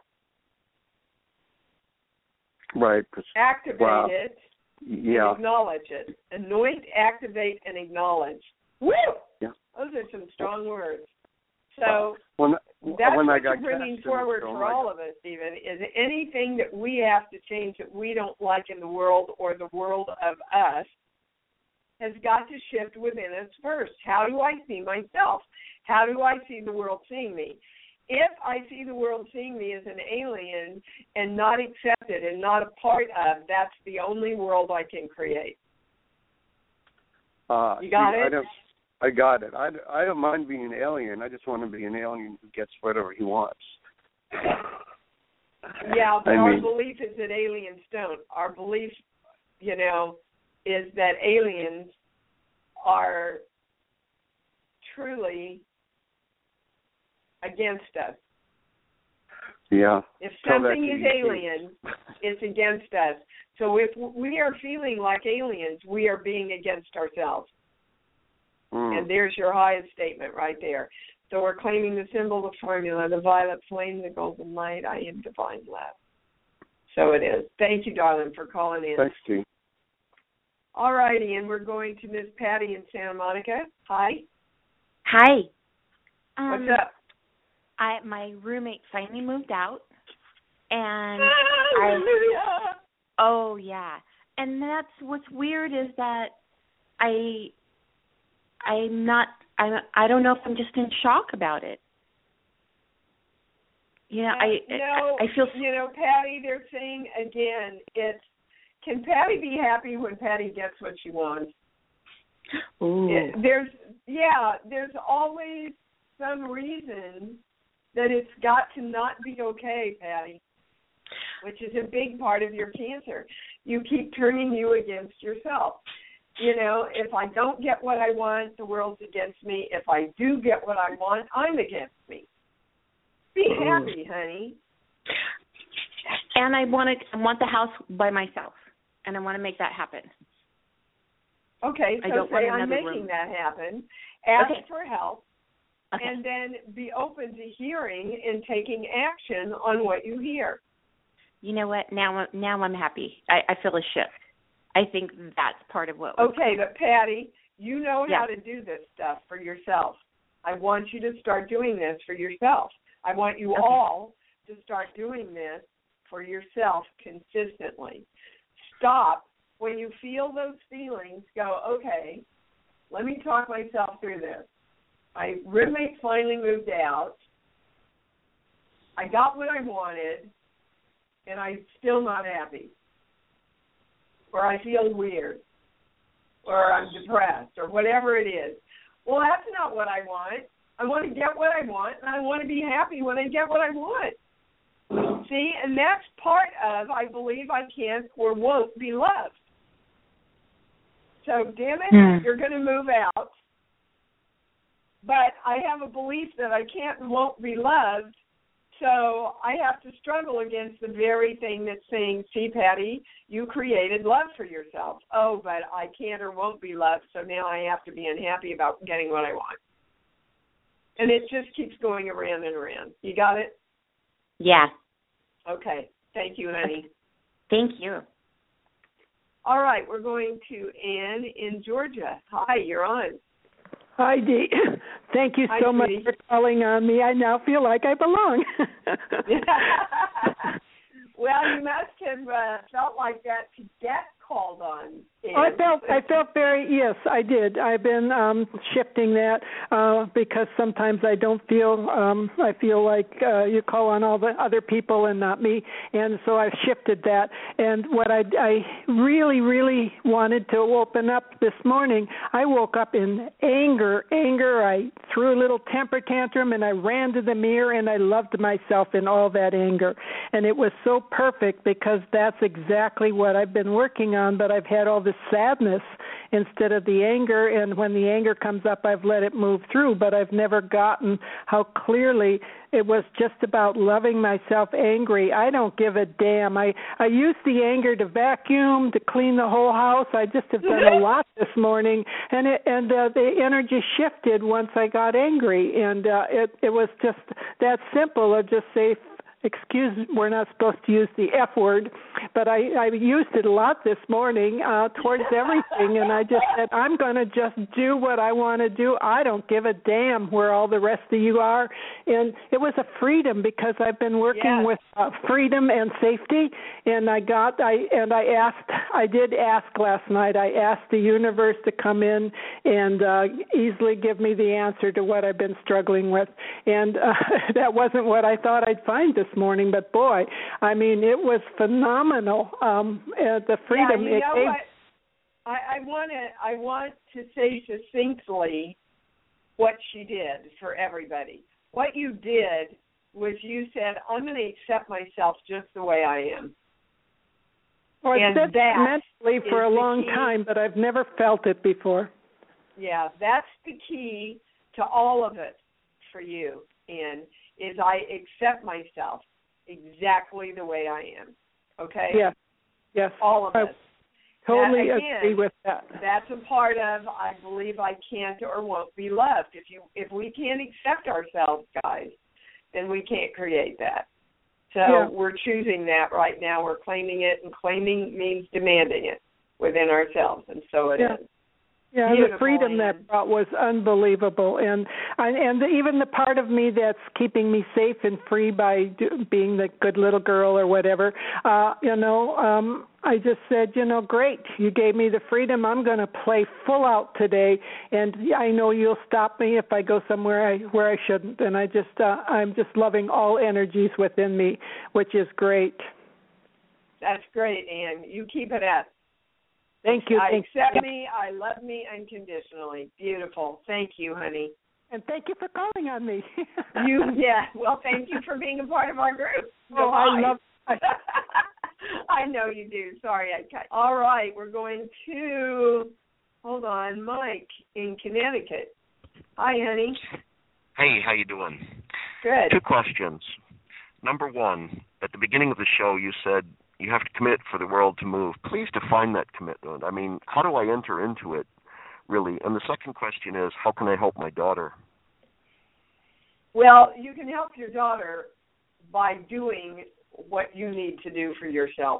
[SPEAKER 9] Right.
[SPEAKER 3] Activate
[SPEAKER 9] wow.
[SPEAKER 3] it.
[SPEAKER 9] Yeah.
[SPEAKER 3] And acknowledge it. Anoint, activate, and acknowledge. Woo!
[SPEAKER 9] Yeah.
[SPEAKER 3] Those are some strong words. So
[SPEAKER 9] when,
[SPEAKER 3] that's
[SPEAKER 9] when
[SPEAKER 3] what
[SPEAKER 9] I got
[SPEAKER 3] you're bringing
[SPEAKER 9] cast
[SPEAKER 3] forward
[SPEAKER 9] in the film,
[SPEAKER 3] for
[SPEAKER 9] I
[SPEAKER 3] all of us, Stephen, is anything that we have to change that we don't like in the world or the world of us has got to shift within us first. How do I see myself? How do I see the world seeing me? If I see the world seeing me as an alien and not accepted and not a part of, that's the only world I can create.
[SPEAKER 9] Uh,
[SPEAKER 3] you got
[SPEAKER 9] see,
[SPEAKER 3] it?
[SPEAKER 9] I, don't, I got it. I, I don't mind being an alien. I just want to be an alien who gets whatever he wants.
[SPEAKER 3] Yeah, but
[SPEAKER 9] I
[SPEAKER 3] our
[SPEAKER 9] mean,
[SPEAKER 3] belief is that aliens don't. Our belief, you know, is that aliens are truly against us.
[SPEAKER 4] Yeah.
[SPEAKER 3] If something is alien, it's against us. So if we are feeling like aliens, we are being against ourselves. Mm. And there's your highest statement right there. So we're claiming the symbol, the formula, the violet flame, the golden light. I am divine love. So it is. Thank you, darling, for calling in.
[SPEAKER 4] Thanks, T.
[SPEAKER 3] All righty, and we're going to Miss Patty in Santa Monica. Hi.
[SPEAKER 10] Hi. Um,
[SPEAKER 3] What's up?
[SPEAKER 10] I my roommate finally moved out, and
[SPEAKER 3] Hallelujah.
[SPEAKER 10] I, oh yeah, and that's what's weird is that I I'm not I I don't know if I'm just in shock about it. You know, I
[SPEAKER 3] no,
[SPEAKER 10] I, I feel
[SPEAKER 3] you know, Patty. They're saying again, it's can Patty be happy when Patty gets what she wants?
[SPEAKER 10] Ooh.
[SPEAKER 3] It, there's yeah, there's always some reason that it's got to not be okay, Patty, which is a big part of your cancer. You keep turning you against yourself. You know, if I don't get what I want, the world's against me. If I do get what I want, I'm against me. Be happy, honey.
[SPEAKER 10] And I want to I want the house by myself, and I want to make that happen.
[SPEAKER 3] Okay, so
[SPEAKER 10] I don't
[SPEAKER 3] say
[SPEAKER 10] want
[SPEAKER 3] I'm making
[SPEAKER 10] room.
[SPEAKER 3] that happen. Ask
[SPEAKER 10] okay.
[SPEAKER 3] for help.
[SPEAKER 10] Okay.
[SPEAKER 3] And then be open to hearing and taking action on what you hear.
[SPEAKER 10] You know what? Now, now I'm happy. I, I feel a shift. I think that's part of what.
[SPEAKER 3] Okay, but Patty, you know
[SPEAKER 10] yeah.
[SPEAKER 3] how to do this stuff for yourself. I want you to start doing this for yourself. I want you
[SPEAKER 10] okay.
[SPEAKER 3] all to start doing this for yourself consistently. Stop when you feel those feelings. Go, okay, let me talk myself through this. My roommate finally moved out. I got what I wanted, and I'm still not happy. Or I feel weird. Or I'm depressed, or whatever it is. Well, that's not what I want. I want to get what I want, and I want to be happy when I get what I want. See, and that's part of, I believe I can't or won't be loved. So, damn it, mm. you're going to move out. But I have a belief that I can't and won't be loved, so I have to struggle against the very thing that's saying, see, Patty, you created love for yourself. Oh, but I can't or won't be loved, so now I have to be unhappy about getting what I want. And it just keeps going around and around. You got it?
[SPEAKER 10] Yeah.
[SPEAKER 3] Okay. Thank you, honey.
[SPEAKER 10] Thank you.
[SPEAKER 3] All right, we're going to Ann in Georgia. Hi, you're on.
[SPEAKER 11] Hi, Dee. Thank you
[SPEAKER 3] Hi,
[SPEAKER 11] so
[SPEAKER 3] sweetie.
[SPEAKER 11] much for calling on me. I now feel like I belong.
[SPEAKER 3] Well, you must have uh, felt like that to get called on.
[SPEAKER 11] Oh, I felt I felt very yes, I did. I've been um, shifting that uh, because sometimes I don't feel um, I feel like uh, you call on all the other people and not me, and so I've shifted that. And what I, I really really wanted to open up this morning, I woke up in anger. Anger. I threw a little temper tantrum and I ran to the mirror and I loved myself in all that anger, and it was so perfect because that's exactly what I've been working on. But I've had all this sadness instead of the anger, and when the anger comes up, I've let it move through, but I've never gotten how clearly it was just about loving myself angry. I don't give a damn. I, I use the anger to vacuum, to clean the whole house. I just have done a lot this morning, and it, and uh, the energy shifted once I got angry, and uh, it, it was just that simple. I'll just say, excuse, we're not supposed to use the F word, but I, I used it a lot this morning uh, towards everything, and I just said, I'm going to just do what I want to do. I don't give a damn where all the rest of you are. And it was a freedom because I've been working yes. with uh, freedom and safety, and I got, I and I asked, I did ask last night, I asked the universe to come in and uh, easily give me the answer to what I've been struggling with. And uh, that wasn't what I thought I'd find this morning, but boy, I mean, it was phenomenal. Um, uh, the freedom
[SPEAKER 3] yeah, you
[SPEAKER 11] it
[SPEAKER 3] know
[SPEAKER 11] gave.
[SPEAKER 3] What? I, I want to. I want to say succinctly what she did for everybody. What you did was you said, "I'm going to accept myself just the way I am."
[SPEAKER 11] Well,
[SPEAKER 3] and
[SPEAKER 11] it's
[SPEAKER 3] that
[SPEAKER 11] mentally for a long
[SPEAKER 3] key.
[SPEAKER 11] time, but I've never felt it before.
[SPEAKER 3] Yeah, that's the key to all of it for you, Ann, is I accept myself exactly the way I am. Okay?
[SPEAKER 11] Yes, yes.
[SPEAKER 3] All of
[SPEAKER 11] I
[SPEAKER 3] it.
[SPEAKER 11] Totally
[SPEAKER 3] that, again,
[SPEAKER 11] agree with that.
[SPEAKER 3] That's a part of I believe I can't or won't be loved. If you if we can't accept ourselves, guys, then we can't create that. So
[SPEAKER 11] yeah.
[SPEAKER 3] we're choosing that right now. We're claiming it, and claiming means demanding it within ourselves, and so it
[SPEAKER 11] yeah.
[SPEAKER 3] is.
[SPEAKER 11] Yeah,
[SPEAKER 3] Beautiful,
[SPEAKER 11] the freedom
[SPEAKER 3] Ann.
[SPEAKER 11] that brought was unbelievable, and and even the part of me that's keeping me safe and free by do, being the good little girl or whatever. Uh, you know, um, I just said, you know, great, you gave me the freedom. I'm going to play full out today, and I know you'll stop me if I go somewhere I, where I shouldn't. And I just, uh, I'm just loving all energies within me, which is great.
[SPEAKER 3] That's great, Ann. You keep it up.
[SPEAKER 11] Thank you.
[SPEAKER 3] I
[SPEAKER 11] thank
[SPEAKER 3] accept
[SPEAKER 11] you.
[SPEAKER 3] me. I love me unconditionally. Beautiful. Thank you, honey.
[SPEAKER 11] And thank you for calling on me.
[SPEAKER 3] you, yeah. Well, thank you for being a part of our group.
[SPEAKER 11] Oh, I love. I,
[SPEAKER 3] I know you do. Sorry, I cut. All right, we're going to. Hold on, Mike in Connecticut. Hi, honey.
[SPEAKER 12] Hey, how you doing?
[SPEAKER 3] Good.
[SPEAKER 12] Two questions. Number one, at the beginning of the show, you said you have to commit for the world to move. Please define that commitment. I mean, how do I enter into it, really? And the second question is, how can I help my daughter?
[SPEAKER 3] Well, you can help your daughter by doing what you need to do for yourself.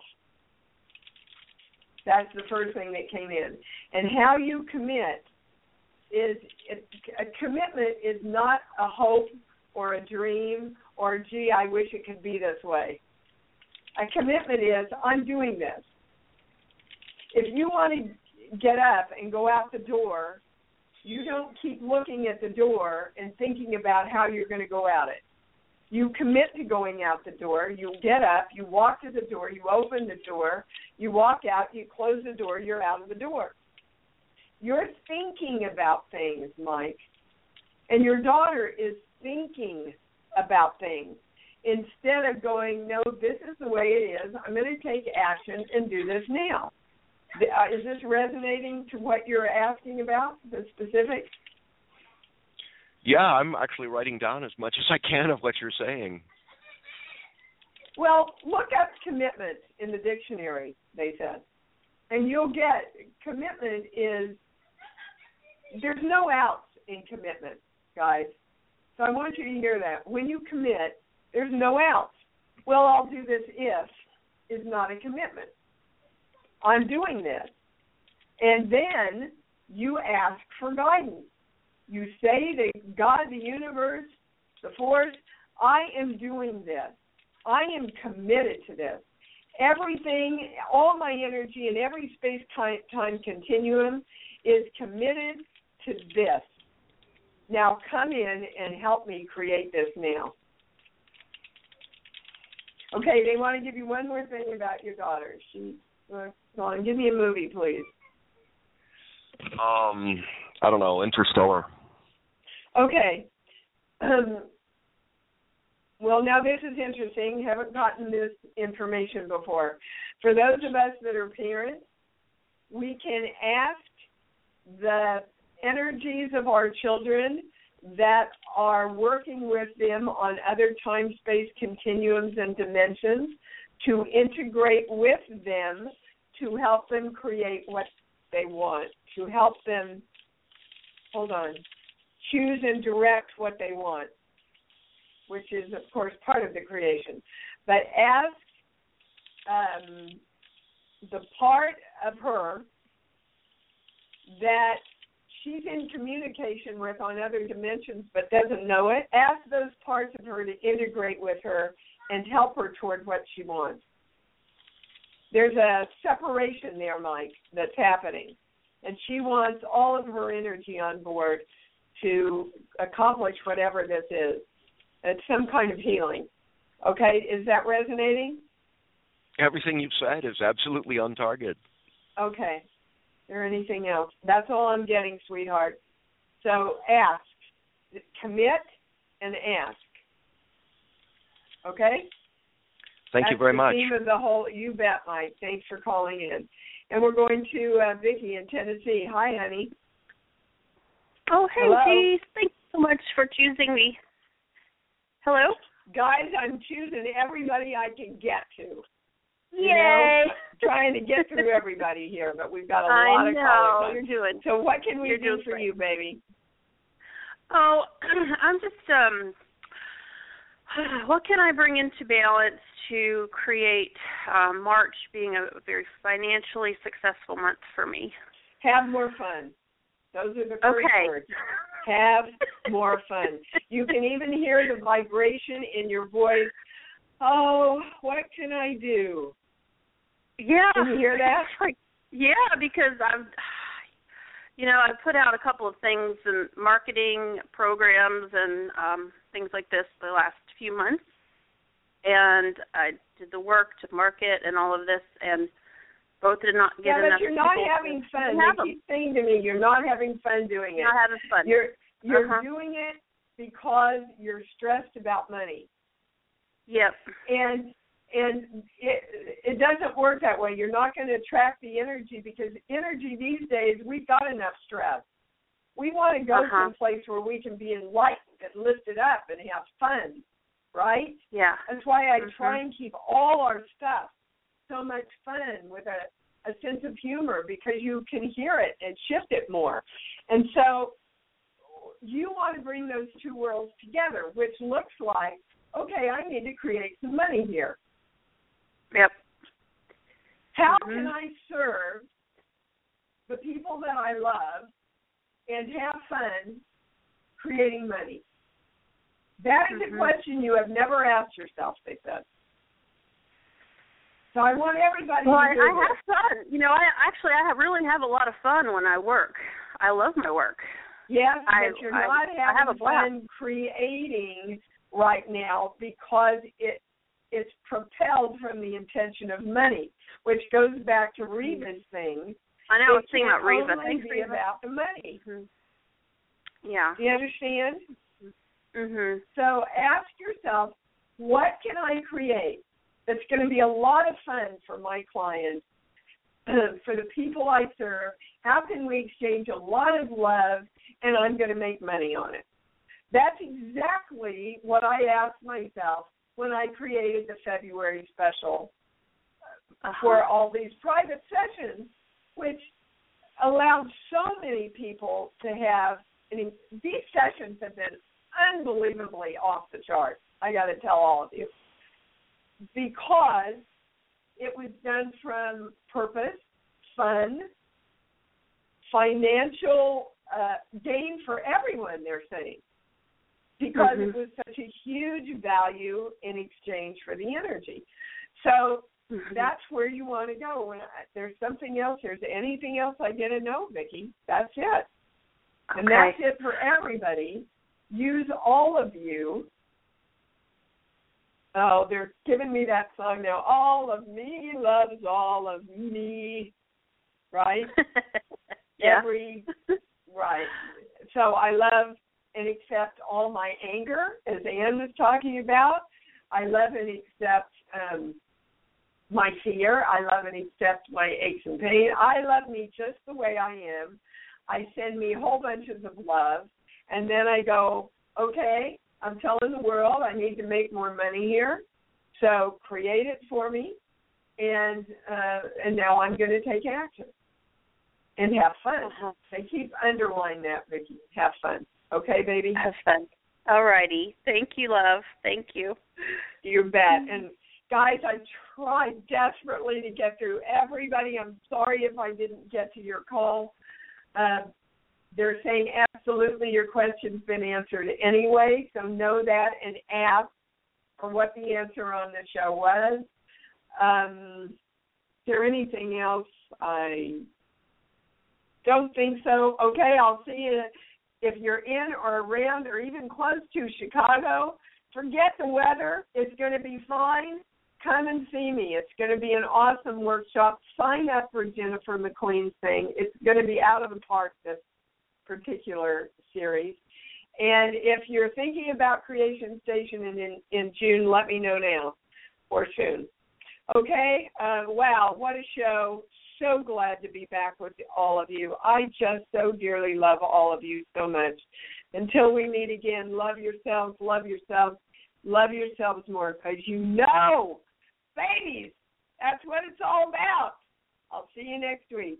[SPEAKER 3] That's the first thing that came in. And how you commit is, a commitment is not a hope or a dream or, gee, I wish it could be this way. A commitment is, I'm doing this. If you want to get up and go out the door, you don't keep looking at the door and thinking about how you're going to go out it. You commit to going out the door. You get up, you walk to the door, you open the door, you walk out, you close the door, you're out of the door. You're thinking about things, Mike, and your daughter is thinking about things. Instead of going, no, this is the way it is, I'm going to take action and do this now. Is this resonating to what you're asking about, the specifics?
[SPEAKER 12] Yeah, I'm actually writing down as much as I can of what you're saying.
[SPEAKER 3] Well, look up commitment in the dictionary, they said. And you'll get, commitment is, there's no outs in commitment, guys. So I want you to hear that. When you commit, there's no outs. Well, I'll do this if is not a commitment. I'm doing this. And then you ask for guidance. You say to God, the universe, the force, I am doing this. I am committed to this. Everything, all my energy in every space-time continuum is committed to this. Now come in and help me create this now. Okay, they want to give you one more thing about your daughter. She, uh, come on, give me a movie, please.
[SPEAKER 12] Um, I don't know, Interstellar.
[SPEAKER 3] Okay. Um, well, now this is interesting. Haven't gotten this information before. For those of us that are parents, we can ask the energies of our children that are working with them on other time-space continuums and dimensions to integrate with them to help them create what they want, to help them, hold on, choose and direct what they want, which is, of course, part of the creation. But ask um, the part of her that she's in communication with on other dimensions but doesn't know it, ask those parts of her to integrate with her and help her toward what she wants. There's a separation there, Mike, that's happening. And she wants all of her energy on board to accomplish whatever this is. It's some kind of healing. Okay, is that resonating?
[SPEAKER 12] Everything you've said is absolutely on target.
[SPEAKER 3] Okay. Is there anything else? That's all I'm getting, sweetheart. So ask. Commit and ask. Okay?
[SPEAKER 13] Thank
[SPEAKER 3] That's
[SPEAKER 13] you very
[SPEAKER 3] the
[SPEAKER 13] much.
[SPEAKER 3] Theme of the whole, you bet, Mike. Thanks for calling in. And we're going to uh, Vicki in Tennessee. Hi, honey.
[SPEAKER 14] Oh, hey,
[SPEAKER 3] Hello?
[SPEAKER 14] Dee. Thanks so much for choosing me. Hello?
[SPEAKER 3] Guys, I'm choosing everybody I can get to. You
[SPEAKER 14] Yay!
[SPEAKER 3] know, trying to get through everybody here, but we've got a
[SPEAKER 14] I
[SPEAKER 3] lot of
[SPEAKER 14] know.
[SPEAKER 3] callers.
[SPEAKER 14] You're doing.
[SPEAKER 3] So what can we
[SPEAKER 14] You're
[SPEAKER 3] do
[SPEAKER 14] doing
[SPEAKER 3] for
[SPEAKER 14] great.
[SPEAKER 3] you, baby?
[SPEAKER 14] Oh, I'm just, um, what can I bring into balance to create um, March being a very financially successful month for me?
[SPEAKER 3] Have more fun. Those are the first
[SPEAKER 14] Okay.
[SPEAKER 3] words. Have more fun. You can even hear the vibration in your voice. Oh, what can I do?
[SPEAKER 14] Yeah.
[SPEAKER 3] Can you hear that?
[SPEAKER 14] It's like, yeah, because I've, you know, I've put out a couple of things in marketing programs and um, things like this the last few months, and I did the work to market and all of this, and both did not get
[SPEAKER 3] yeah,
[SPEAKER 14] enough.
[SPEAKER 3] but you're not
[SPEAKER 14] people
[SPEAKER 3] having
[SPEAKER 14] to
[SPEAKER 3] fun.
[SPEAKER 14] have
[SPEAKER 3] You
[SPEAKER 14] them.
[SPEAKER 3] keep saying to me, you're not having fun doing it.
[SPEAKER 14] Not having fun.
[SPEAKER 3] You're you're
[SPEAKER 14] Uh-huh.
[SPEAKER 3] doing it because you're stressed about money.
[SPEAKER 14] Yep.
[SPEAKER 3] And and it it doesn't work that way. You're not going to attract the energy because energy these days, we've got enough stress. We want to go
[SPEAKER 14] Uh-huh.
[SPEAKER 3] someplace where we can be enlightened and lifted up and have fun, right?
[SPEAKER 14] Yeah.
[SPEAKER 3] That's why I
[SPEAKER 14] Mhm.
[SPEAKER 3] try and keep all our stuff so much fun with a, a sense of humor because you can hear it and shift it more. And so you want to bring those two worlds together, which looks like, okay, I need to create some money here.
[SPEAKER 14] Yep.
[SPEAKER 3] How
[SPEAKER 14] Mhm.
[SPEAKER 3] can I serve the people that I love and have fun creating money? That is
[SPEAKER 14] Mhm.
[SPEAKER 3] a question you have never asked yourself, they said. So I want everybody
[SPEAKER 14] Well,
[SPEAKER 3] to
[SPEAKER 14] I,
[SPEAKER 3] do
[SPEAKER 14] I
[SPEAKER 3] this.
[SPEAKER 14] have fun. You know, I actually I have really have a lot of fun when I work. I love my work.
[SPEAKER 3] Yes,
[SPEAKER 14] I-
[SPEAKER 3] but you're
[SPEAKER 14] I-
[SPEAKER 3] not
[SPEAKER 14] I have
[SPEAKER 3] having
[SPEAKER 14] a blast.
[SPEAKER 3] fun creating right now because it it's propelled from the intention of money, which goes back to Reva's thing.
[SPEAKER 14] I know. I was
[SPEAKER 3] It
[SPEAKER 14] thinking
[SPEAKER 3] can't
[SPEAKER 14] about Reva.
[SPEAKER 3] only
[SPEAKER 14] Thanks,
[SPEAKER 3] be
[SPEAKER 14] Reva.
[SPEAKER 3] about the money.
[SPEAKER 14] Mm-hmm. Yeah.
[SPEAKER 3] Do you understand?
[SPEAKER 14] Mhm.
[SPEAKER 3] So ask yourself, what can I create that's going to be a lot of fun for my clients, for the people I serve? How can we exchange a lot of love and I'm going to make money on it? That's exactly what I asked myself when I created the February special
[SPEAKER 14] Uh-huh.
[SPEAKER 3] for all these private sessions, which allowed so many people to have, I mean, these sessions have been unbelievably off the charts, I got to tell all of you, because it was done from purpose, fun, financial uh, gain for everyone, they're saying, because
[SPEAKER 14] Mhm.
[SPEAKER 3] it was such a huge value in exchange for the energy. So
[SPEAKER 14] Mhm.
[SPEAKER 3] that's where you want to go. When I, there's something else, there's anything else I get to know, Vicki, that's it. And
[SPEAKER 14] Okay.
[SPEAKER 3] that's it for everybody. Use all of you. Oh, they're giving me that song now. All of me loves all of me, right?
[SPEAKER 14] Yeah.
[SPEAKER 3] Every, right. So I love and accept all my anger, as Ann was talking about. I love and accept um, my fear. I love and accept my aches and pain. I love me just the way I am. I send me whole bunches of love, and then I go, okay, I'm telling the world I need to make more money here, so create it for me, and uh, and now I'm going to take action and have fun.
[SPEAKER 14] Uh-huh.
[SPEAKER 3] I keep underlining that, Vicki. Have fun. Okay, baby?
[SPEAKER 14] Have fun. All righty. Thank you, love. Thank you.
[SPEAKER 3] You bet. And guys, I tried desperately to get through everybody. I'm sorry if I didn't get to your call. Uh, they're saying absolutely your question's been answered anyway, so know that and ask for what the answer on the show was. Um, is there anything else? I don't think so. Okay, I'll see you if you're in or around or even close to Chicago. Forget the weather. It's going to be fine. Come and see me. It's going to be an awesome workshop. Sign up for Jennifer McQueen's thing. It's going to be out of the park, this particular series. And if you're thinking about Creation Station in, in, in June, let me know now. or soon. Okay? Uh, wow, what a show. So glad to be back with all of you. I just so dearly love all of you so much. Until we meet again, love yourselves, love yourselves, love yourselves more, because you know, babies, that's what it's all about. I'll see you next week.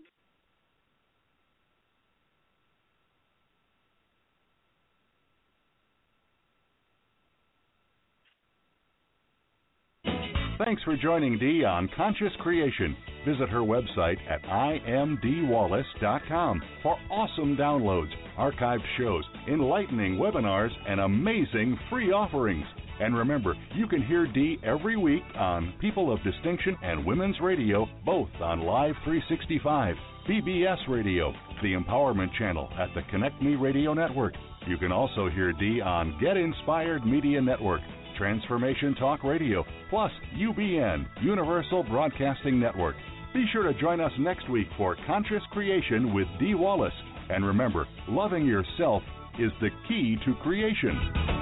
[SPEAKER 2] Thanks for joining Dee on Conscious Creation. Visit her website at I am Dee Wallace dot com for awesome downloads, archived shows, enlightening webinars, and amazing free offerings. And remember, you can hear Dee every week on People of Distinction and Women's Radio, both on Live three sixty-five, B B S Radio, the Empowerment Channel at the Connect Me Radio Network. You can also hear Dee on Get Inspired Media Network, Transformation Talk Radio, plus U B N, Universal Broadcasting Network. Be sure to join us next week for Conscious Creation with Dee Wallace. And remember, loving yourself is the key to creation.